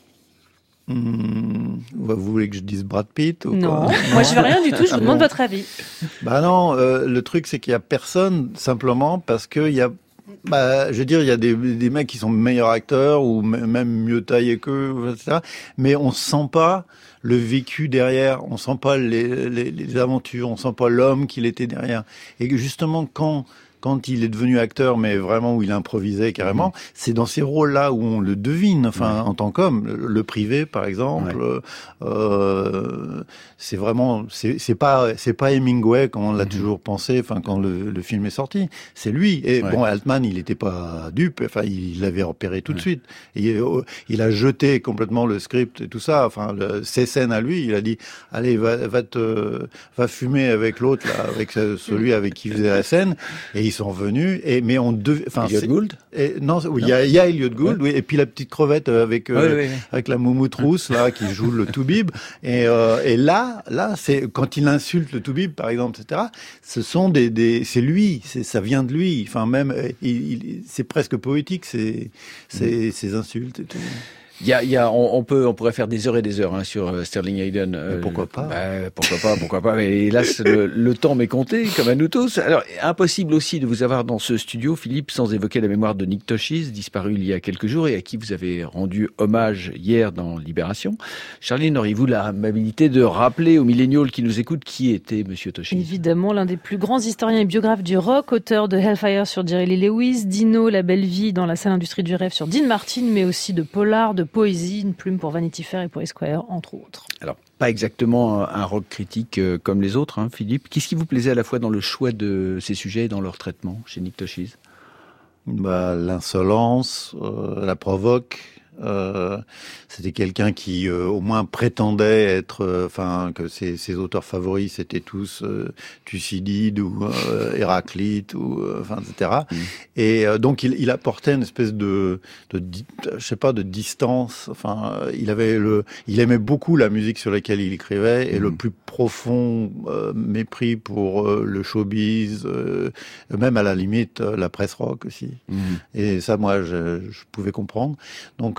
Vous voulez que je dise Brad Pitt ou Non, quoi? Moi je veux rien du tout, je vous demande votre avis. Non, le truc c'est qu'il y a personne, simplement parce que il y a, je veux dire, il y a des mecs qui sont meilleurs acteurs ou même mieux taillés qu'eux, etc. Mais on sent pas le vécu derrière, on sent pas les aventures, on sent pas l'homme qu'il était derrière. Et que justement quand il est devenu acteur, mais vraiment où il improvisait carrément, c'est dans ces rôles-là où on le devine, en tant qu'homme. Le privé, par exemple, c'est vraiment, c'est pas Hemingway comme on l'a toujours pensé, quand le film est sorti. C'est lui. Et bon, Altman, il était pas dupe, il l'avait repéré tout de suite. Et, il a jeté complètement le script et tout ça, ses scènes à lui, il a dit, allez, va fumer avec l'autre, là, avec celui avec qui il faisait la scène. Et ils sont venus, mais on devait... Elliot Gould? Non, il y a Elliot Gould, oui, et puis la petite crevette avec la moumoute rousse, là, qui joue le toubib. Et là, c'est quand il insulte le toubib, par exemple, etc., ce sont c'est lui, ça vient de lui. Même, c'est presque poétique, ces insultes et tout. On pourrait faire des heures et des heures sur Sterling Hayden. Pourquoi pas Pourquoi pas. Mais hélas, le temps m'est compté, comme à nous tous. Alors, impossible aussi de vous avoir dans ce studio, Philippe, sans évoquer la mémoire de Nick Toshis, disparu il y a quelques jours et à qui vous avez rendu hommage hier dans Libération. Charline, auriez-vous l'amabilité de rappeler aux millénials qui nous écoutent qui était Monsieur Toshis? Évidemment, l'un des plus grands historiens et biographes du rock, auteur de Hellfire sur Jerry Lee Lewis, Dino, La Belle Vie dans la Sale Industrie du Rêve sur Dean Martin, mais aussi de polar, de poésie, une plume pour Vanity Fair et pour Esquire, entre autres. Alors, pas exactement un rock critique comme les autres, Philippe. Qu'est-ce qui vous plaisait à la fois dans le choix de ces sujets et dans leur traitement chez Nick Toshis? L'insolence, la provoque. C'était quelqu'un qui au moins prétendait être, que ses auteurs favoris c'était tous Thucydide ou Héraclite ou etc. Et donc il apportait une espèce de distance. Il aimait beaucoup la musique sur laquelle il écrivait et le plus profond mépris pour le showbiz, même à la limite la presse rock aussi. Et ça, moi, je pouvais comprendre. Donc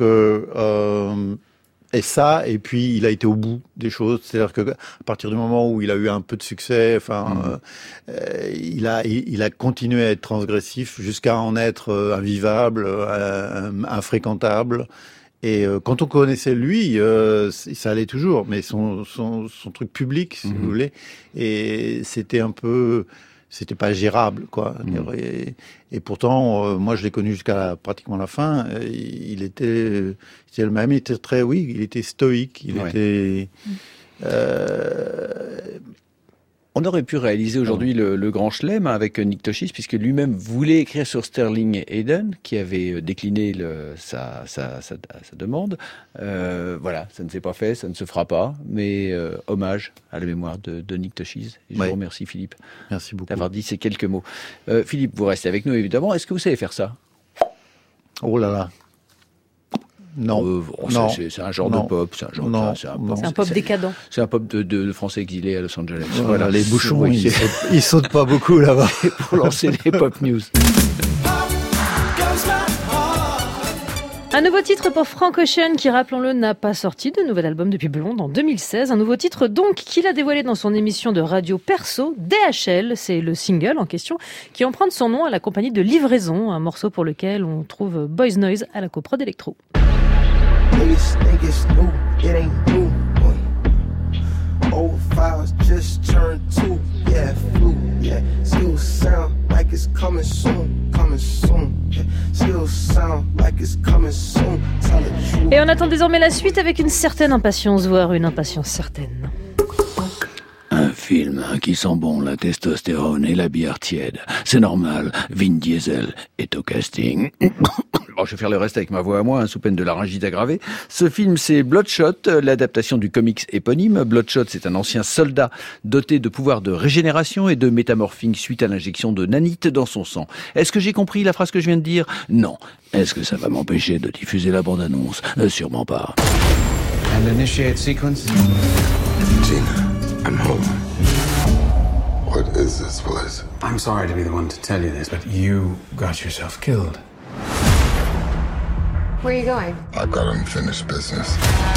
et puis il a été au bout des choses, c'est-à-dire que à partir du moment où il a eu un peu de succès, il a continué à être transgressif jusqu'à en être invivable, infréquentable. Et quand on connaissait lui, ça allait toujours, mais son truc public, si vous voulez, et c'était pas gérable, quoi. Et pourtant, moi, je l'ai connu jusqu'à pratiquement la fin. Il était stoïque. On aurait pu réaliser aujourd'hui le grand chelem avec Nick Toshis, puisque lui-même voulait écrire sur Sterling Hayden, qui avait décliné sa demande. Voilà, ça ne s'est pas fait, ça ne se fera pas, mais hommage à la mémoire de Nick Toshis. Je vous remercie, Philippe. Merci beaucoup d'avoir dit ces quelques mots. Philippe, vous restez avec nous, évidemment. Est-ce que vous savez faire ça? Oh là là. Non, non. C'est un genre de pop. C'est un pop décadent. C'est un pop de Français exilés à Los Angeles. Voilà, les bouchons, ils sautent pas beaucoup là-bas. Pour lancer les pop news. Un nouveau titre pour Frank Ocean qui, rappelons-le, n'a pas sorti de nouvel album depuis Blonde en 2016. Un nouveau titre donc qu'il a dévoilé dans son émission de radio perso, DHL. C'est le single en question qui emprunte son nom à la compagnie de Livraison, un morceau pour lequel on trouve Boys Noise à la coprod électro. Old files just turned 2, yeah, flu, yeah. Still sound like it's coming soon, yeah. Still sound like it's coming soon. Tell the truth. Et on attend désormais la suite avec une certaine impatience, voire une impatience certaine. Un film qui sent bon la testostérone et la bière tiède. C'est normal, Vin Diesel est au casting. Bon, je vais faire le reste avec ma voix à moi, sous peine de laryngite aggravée. Ce film, c'est Bloodshot, l'adaptation du comics éponyme. Bloodshot, c'est un ancien soldat doté de pouvoirs de régénération et de métamorphing suite à l'injection de nanite dans son sang. Est-ce que j'ai compris la phrase que je viens de dire? Non. Est-ce que ça va m'empêcher de diffuser la bande-annonce? Sûrement pas. And initiate sequence. Gina, I'm home. What is this place? I'm sorry to be the one to tell you this, but you got yourself killed. Where are you going? I've got unfinished business.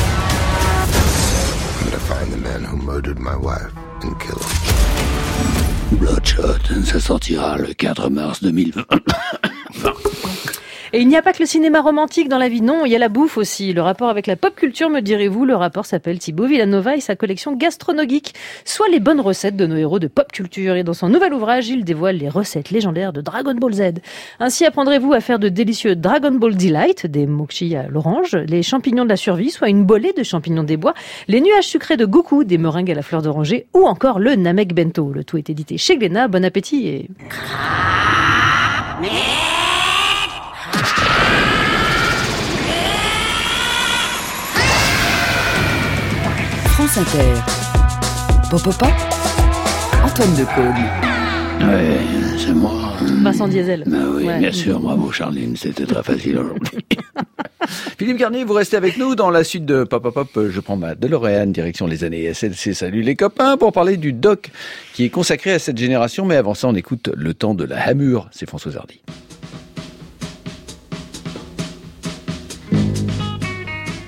I'm gonna find the man who murdered my wife and kill him. Bloodshot, ça sortira le 4 mars 2020. Et il n'y a pas que le cinéma romantique dans la vie, non, il y a la bouffe aussi. Le rapport avec la pop culture, me direz-vous, le rapport s'appelle Thibaut Villanova et sa collection Gastronogeek, soit les bonnes recettes de nos héros de pop culture. Et dans son nouvel ouvrage, il dévoile les recettes légendaires de Dragon Ball Z. Ainsi apprendrez-vous à faire de délicieux Dragon Ball Delight, des mochi à l'orange, les champignons de la survie, soit une bolée de champignons des bois, les nuages sucrés de Goku, des meringues à la fleur d'oranger, ou encore le Namek Bento. Le tout est édité chez Glénat. Bon appétit et... France Inter. Pop, Antoine Decaune. Ouais, c'est moi. Vincent Diesel. Bah oui, ouais. Bien sûr, bravo Charline, c'était très facile aujourd'hui. Philippe Garnier, vous restez avec nous dans la suite de Pop. Je prends ma DeLorean, direction les années SLC. Salut les copains, pour parler du doc qui est consacré à cette génération. Mais avant ça, on écoute Le temps de la Hamur. C'est François Hardy.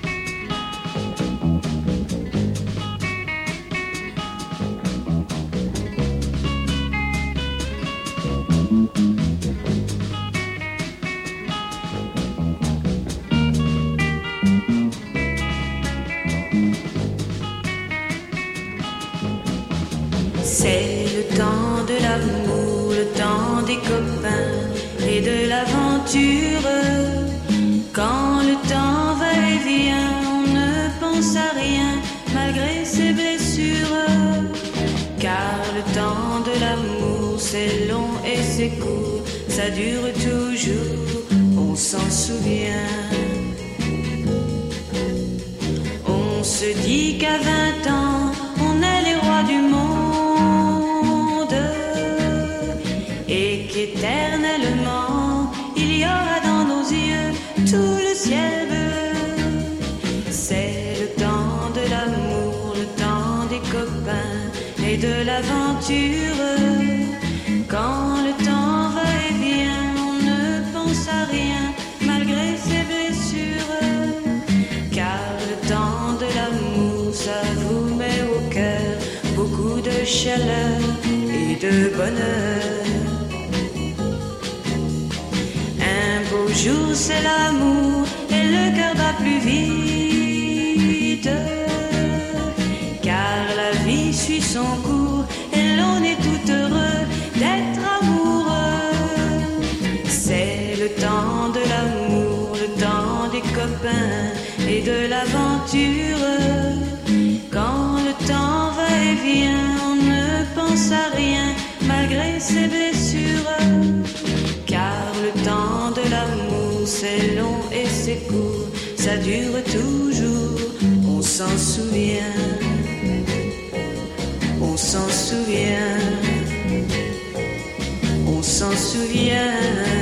C'est le temps de l'amour, le temps des copains et de l'aventure. Quand le temps va et vient, on ne pense à rien malgré ses blessures. Car le temps de l'amour, c'est long et c'est court, ça dure toujours, on s'en souvient. On se dit qu'à 20 ans, on est les rois du monde et qu'éternellement, il y aura dans nos yeux tout le ciel bleu. C'est le temps de l'amour, le temps des copains et de l'aventure. Quand le temps va et vient, on ne pense à rien malgré ses blessures. Car le temps de l'amour, ça vous met au cœur beaucoup de chaleur et de bonheur. Un beau jour c'est l'amour et le cœur bat plus vite. Car la vie suit son cours et l'on est tout heureux d'être amoureux. C'est le temps de l'amour, le temps des copains et de l'aventure. Quand le temps va et vient, on ne pense à rien malgré ses blessures. Car le temps de l'amour, c'est long et c'est court, ça dure toujours, on s'en souvient. On s'en souvient. On s'en souvient.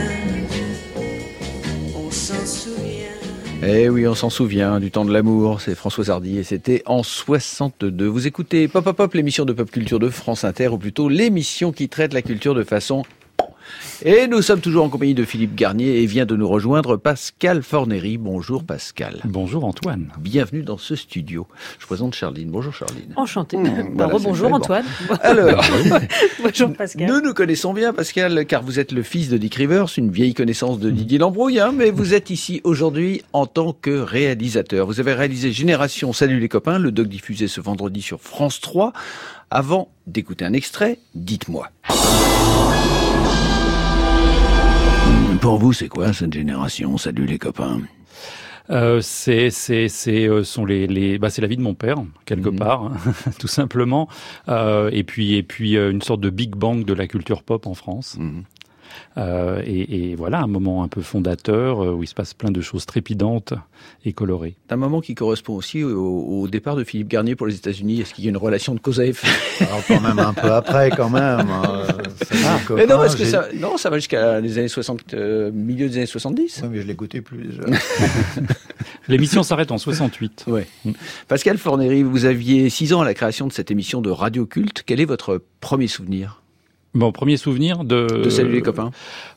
On s'en souvient. Eh oui, on s'en souvient du temps de l'amour, c'est Françoise Hardy et c'était en 62. Vous écoutez Pop Pop Pop, l'émission de pop culture de France Inter, ou plutôt l'émission qui traite la culture de façon... Et nous sommes toujours en compagnie de Philippe Garnier et vient de nous rejoindre Pascal Fornery. Bonjour Pascal. Bonjour Antoine. Bienvenue dans ce studio. Je présente Charline. Bonjour Charline. Enchantée. Voilà, bonjour Antoine. Alors, bonjour Pascal. Nous nous connaissons bien Pascal, car vous êtes le fils de Dick Rivers, une vieille connaissance de Didier Lambrouille, mais vous êtes ici aujourd'hui en tant que réalisateur. Vous avez réalisé Génération Salut les copains, le doc diffusé ce vendredi sur France 3. Avant d'écouter un extrait, dites-moi. Pour vous, c'est quoi cette génération? Salut les copains. C'est la vie de mon père quelque part, hein, tout simplement. Et puis une sorte de Big Bang de la culture pop en France. Et voilà, un moment un peu fondateur où il se passe plein de choses trépidantes et colorées. Un moment qui correspond aussi au départ de Philippe Garnier pour les États-Unis. Est-ce qu'il y a une relation de cause à effet? Alors quand même un peu après, quand même. Mais non, parce que ça va jusqu'à les années 60, milieu des années 70. Oui, mais je l'écoutais plus déjà. L'émission s'arrête en 68. Ouais. Pascal Fornery, vous aviez 6 ans à la création de cette émission de Radio Culte. Quel est votre premier souvenir? Mon premier souvenir de Salut les copains.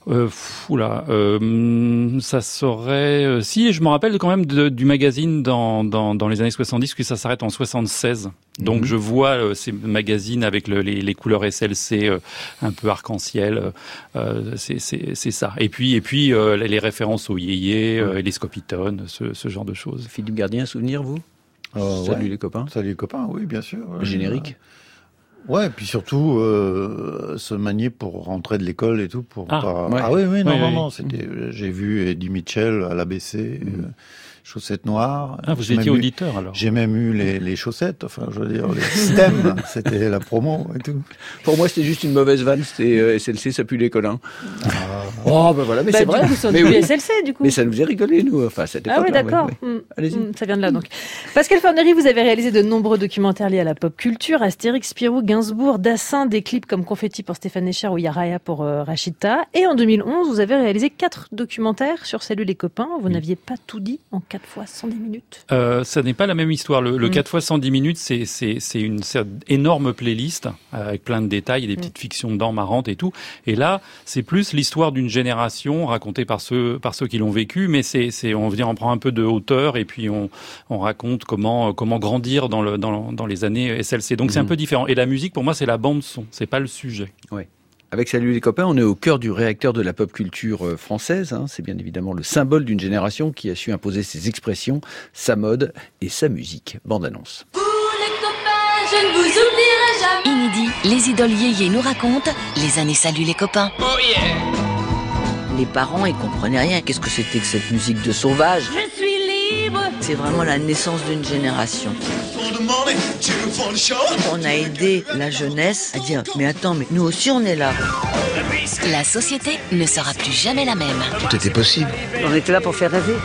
Ça serait si je me rappelle quand même du magazine dans les années 70 que ça s'arrête en 76. Donc je vois ces magazines avec les couleurs SLC un peu arc-en-ciel. C'est ça. Et puis les références au yéyé, les Scopitones, ce genre de choses. Philippe Garnier, un souvenir vous? Salut les copains. Salut les copains, oui bien sûr. Générique. Ouais, puis surtout se manier pour rentrer de l'école et tout pour c'était j'ai vu Eddie Mitchell à l'ABC chaussettes noires. Ah, vous étiez auditeur alors. J'ai même eu les chaussettes, enfin je veux dire les stems, c'était la promo et tout. Pour moi, c'était juste une mauvaise vanne, c'était SLC, ça pue les collins. Oh, ben voilà, mais c'est vrai. Mais oui. SLC du coup. Mais ça nous faisait rigoler nous, enfin cette époque. Ah oui, d'accord. Allez-y. Ça vient de là donc. Pascal Fornery, vous avez réalisé de nombreux documentaires liés à la pop culture, Astérix, Spirou, Gainsbourg, Dassin, des clips comme Confetti pour Stéphane Echer ou Yaraya pour Rachita. Et en 2011, vous avez réalisé 4 documentaires sur Salut les copains. Vous n'aviez pas tout dit en 4 fois 110 minutes. Ça n'est pas la même histoire. Le 4 fois 110 minutes, c'est une énorme playlist avec plein de détails, des petites fictions dedans marrantes et tout. Et là, c'est plus l'histoire d'une génération racontée par ceux qui l'ont vécu, mais on prend un peu de hauteur et puis on raconte comment grandir dans les années SLC. Donc c'est un peu différent. Et la musique, pour moi, c'est la bande son, c'est pas le sujet. Ouais. Avec Salut les copains, on est au cœur du réacteur de la pop culture française. C'est bien évidemment le symbole d'une génération qui a su imposer ses expressions, sa mode et sa musique. Bande annonce. Pour les copains, je ne vous oublierai jamais. Inédit, les idoles yéyés nous racontent les années Salut les copains. Oh yeah. Les parents, ils comprenaient rien. Qu'est-ce que c'était que cette musique de sauvage? Je suis libre. C'est vraiment la naissance d'une génération. On a aidé la jeunesse à dire « Mais attends, mais nous aussi on est là ». La société ne sera plus jamais la même. Tout était possible. On était là pour faire rêver.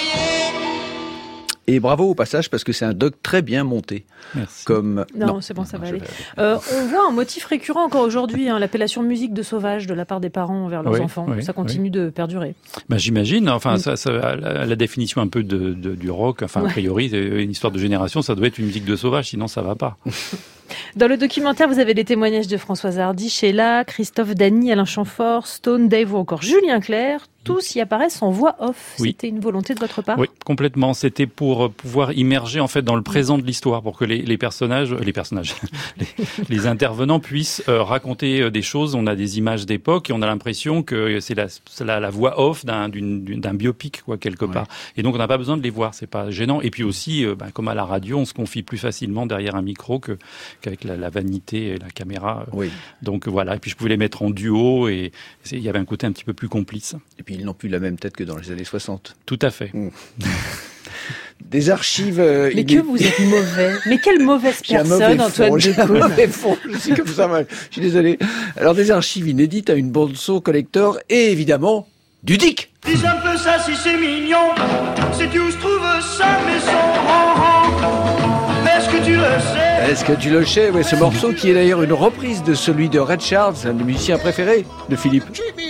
Et bravo au passage parce que c'est un doc très bien monté. Merci. Comme... Non, c'est bon, ça va aller. On voit un motif récurrent encore aujourd'hui, l'appellation musique de sauvage de la part des parents envers leurs enfants. Ça continue de perdurer. J'imagine. Enfin, la définition un peu du rock, a priori, une histoire de génération, ça doit être une musique de sauvage, sinon ça va pas. Dans le documentaire, vous avez les témoignages de Françoise Hardy, Sheila, Christophe Dany, Alain Chamfort, Stone, Dave ou encore Julien Clerc. Tous y apparaissent en voix off. Oui. C'était une volonté de votre part? Oui, complètement. C'était pour pouvoir immerger en fait dans le présent de l'histoire, pour que les personnages, les intervenants puissent raconter des choses. On a des images d'époque et on a l'impression que c'est la voix off d'un biopic quelque part. Et donc on n'a pas besoin de les voir, c'est pas gênant. Et puis aussi, comme à la radio, on se confie plus facilement derrière un micro qu'avec la vanité et la caméra. Oui. Donc voilà. Et puis je pouvais les mettre en duo et il y avait un côté un petit peu plus complice. Et puis ils n'ont plus la même tête que dans les années 60. Tout à fait. Des archives... Mais que vous êtes mauvais. Mais quelle mauvaise personne, Antoine Decaune. Je sais que ça va. Je suis désolé. Alors des archives inédites à une bande-son collector et évidemment du Dick. Dis un peu ça si c'est mignon. Sais-tu où se trouve sa maison? Est-ce que tu le sais? Est-ce que tu le sais? Oui, ce morceau qui est d'ailleurs une reprise de celui de Ray Charles, un des musiciens préférés de Philippe.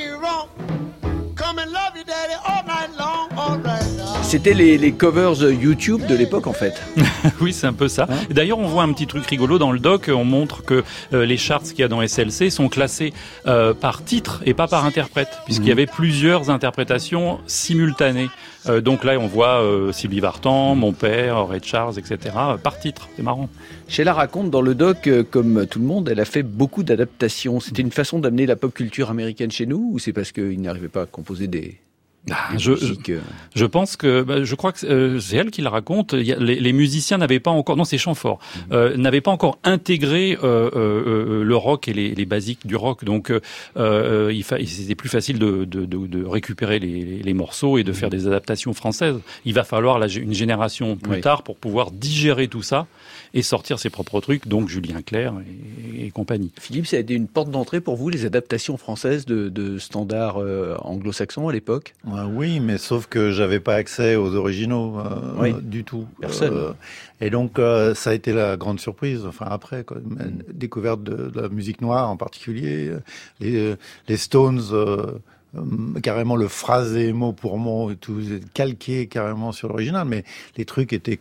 C'était les covers YouTube de l'époque en fait. Oui, c'est un peu ça. D'ailleurs, on voit un petit truc rigolo dans le doc. On montre que les charts qu'il y a dans SLC sont classés par titre et pas par interprète, puisqu'il y avait plusieurs interprétations simultanées. Donc là, on voit Sylvie Vartan, Mon Père, Ray Charles, etc. par titre. C'est marrant. Sheila raconte dans le doc, comme tout le monde, elle a fait beaucoup d'adaptations. C'était une façon d'amener la pop culture américaine chez nous, ou c'est parce qu'ils n'arrivaient pas à composer des musiques je pense que, je crois que c'est elle qui la raconte. Les musiciens n'avaient pas encore, non, c'est Chamfort, n'avaient pas encore intégré le rock et les basiques du rock. Donc, c'était plus facile de récupérer les morceaux et de faire des adaptations françaises. Il va falloir une génération plus tard pour pouvoir digérer tout ça et sortir ses propres trucs, donc Julien Clerc et compagnie. Philippe, ça a été une porte d'entrée pour vous, les adaptations françaises de standards anglo-saxons à l'époque? Oui, mais sauf que j'avais pas accès aux originaux du tout. Personne. Et donc ça a été la grande surprise. Enfin après, découverte de la musique noire en particulier, les Stones. Carrément le phrasé mot pour mot et tout, calqué carrément sur l'original, mais les trucs étaient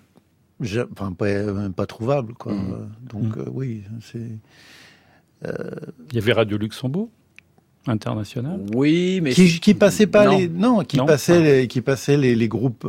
pas trouvables, quoi. Donc oui, c'est. Il y avait Radio Luxembourg international. Oui, mais qui passait pas qui passait les groupes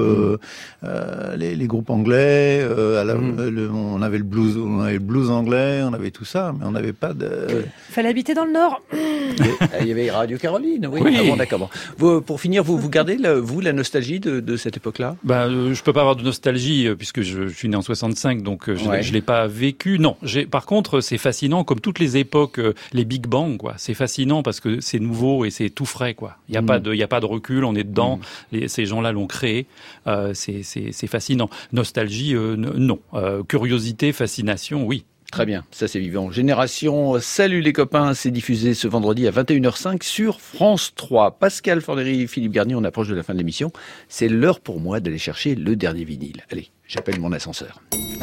les groupes anglais. On avait le blues anglais, on avait tout ça, mais on n'avait pas de. Fallait habiter dans le Nord. Il y avait Radio Caroline. Oui. Ah bon, d'accord. Pour finir, vous gardez la nostalgie de cette époque-là? Je peux pas avoir de nostalgie puisque je suis né en 65, donc je l'ai pas vécu. Non, par contre, c'est fascinant comme toutes les époques, les Big Bang, quoi. C'est fascinant parce que c'est nouveau et c'est tout frais, quoi. Il y a pas de recul, on est dedans. Ces gens-là l'ont créé. C'est fascinant. Nostalgie, non. Curiosité, fascination, oui. Très bien, ça c'est vivant. Génération Salut les copains, c'est diffusé ce vendredi à 21h05 sur France 3. Pascal Fornery, Philippe Garnier, on approche de la fin de l'émission. C'est l'heure pour moi d'aller chercher le dernier vinyle. Allez, j'appelle mon ascenseur.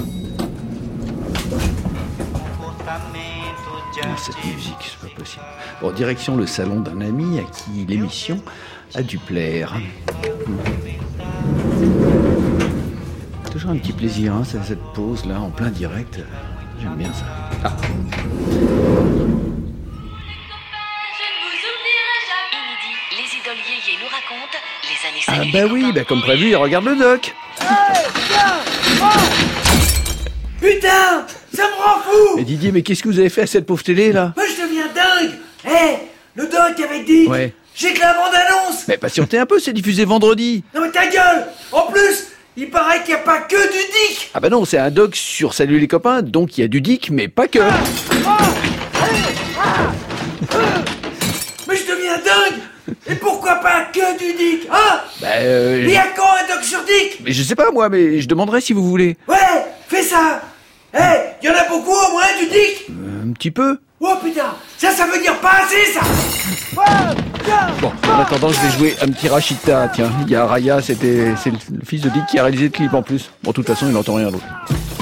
Cette musique, c'est pas possible. Bon, direction le salon d'un ami à qui l'émission a dû plaire. Toujours un petit plaisir, cette pause là en plein direct. J'aime bien ça. Ah. Les idoles yéyés nous racontent les années 50. Ah oui, comme prévu, regarde le doc. Putain, ça me rend fou. Et Didier, mais qu'est-ce que vous avez fait à cette pauvre télé là? Moi je deviens dingue. Le doc avec Dick. Ouais. J'ai que la bande-annonce. Mais patientez un peu, c'est diffusé vendredi. Non mais ta gueule. En plus, il paraît qu'il n'y a pas que du Dick. Ah bah non, c'est un doc sur Salut les copains, donc il y a du Dick, mais pas que. Mais je deviens dingue. Et pourquoi pas que du Dick, hein? Il y a quand un doc sur Dick? Mais je sais pas moi, mais je demanderai si vous voulez. Ouais, fais ça. Il y en a beaucoup au moins du Dick. Un petit peu. Oh putain, ça veut dire pas assez ça. Bon, en attendant, je vais jouer un petit Rachita. Tiens, il y a Raya, c'est le fils de Dick qui a réalisé le clip en plus. Bon, de toute façon, il n'entend rien d'autre.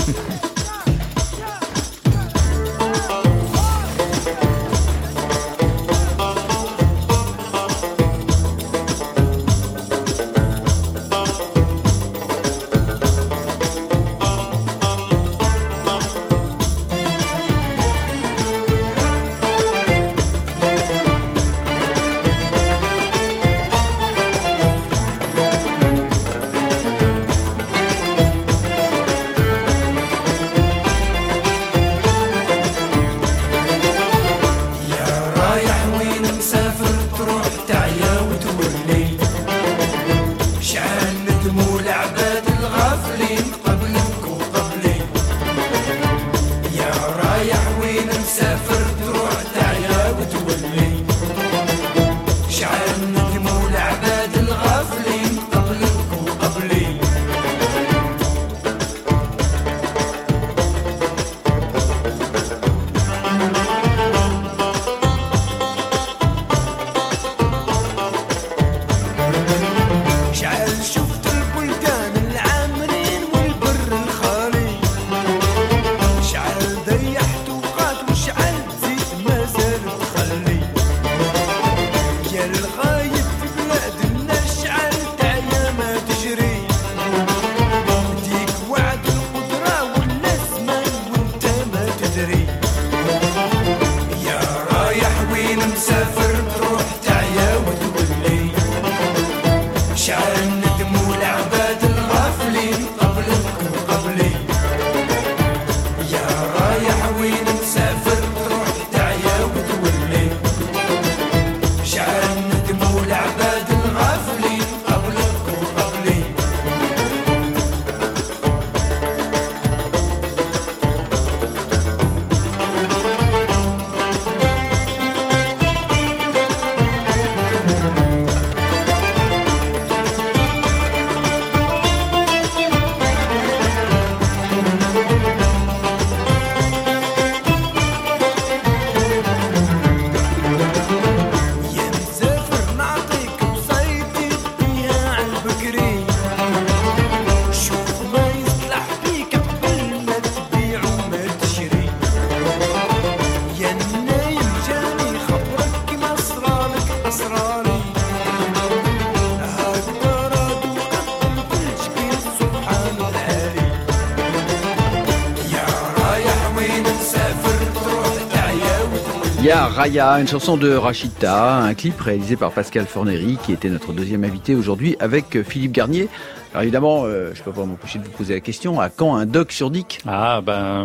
Ya Raya, une chanson de Rachita, un clip réalisé par Pascal Fornery qui était notre deuxième invité aujourd'hui avec Philippe Garnier. Alors évidemment, je peux pas m'empêcher de vous poser la question, à quand un doc sur Dick? Ah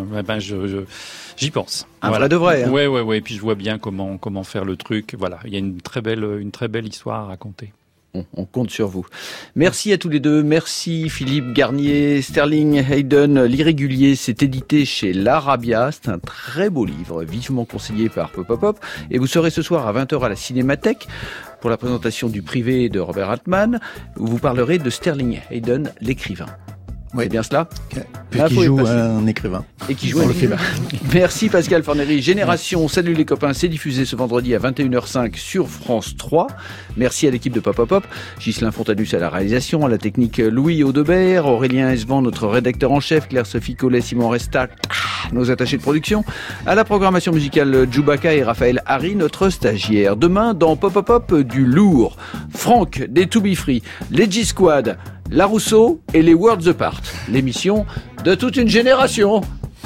j'y pense. Un vrai de vrai. Hein. Ouais. Et puis je vois bien comment faire le truc. Voilà, il y a une très belle histoire à raconter. On compte sur vous. Merci à tous les deux. Merci Philippe Garnier, Sterling Hayden. L'Irrégulier, c'est édité chez l'Arabia. C'est un très beau livre, vivement conseillé par Pop. Et vous serez ce soir à 20h à la Cinémathèque pour la présentation du Privé de Robert Altman, où vous parlerez de Sterling Hayden, l'écrivain. Oui. C'est bien cela? Puis qui joue un écrivain. Et qui joue un écrivain. Merci Pascal Fornery. Génération, salut les copains, c'est diffusé ce vendredi à 21h05 sur France 3. Merci à l'équipe de Pop. Ghislain Fontanus à la réalisation, à la technique Louis Audebert, Aurélien Esvan, notre rédacteur en chef, Claire-Sophie Collet, Simon Resta, nos attachés de production, à la programmation musicale Djoubaka et Raphaël Harry, notre stagiaire. Demain, dans Pop, du lourd. Franck, des To Be Free, les G-Squad, La Rousseau et les Worlds Apart. L'émission de toute une génération.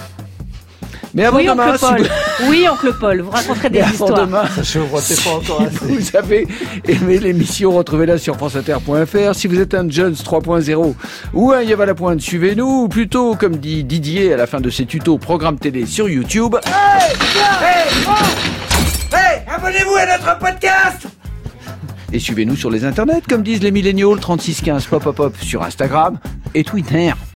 Mais avant demain, Oui, oncle Paul, vous raconterez des histoires. Demain, je ne votais pas encore assez. Vous avez aimé l'émission, retrouvez-la sur franceinter.fr. Si vous êtes un Jones 3.0 ou un Yves à la pointe, suivez-nous. Ou plutôt, comme dit Didier à la fin de ses tutos, programme télé sur YouTube. Hey, un peu abonnez-vous à notre podcast. Et suivez-nous sur les internets, comme disent les milléniaux, 3615 pop sur Instagram et Twitter.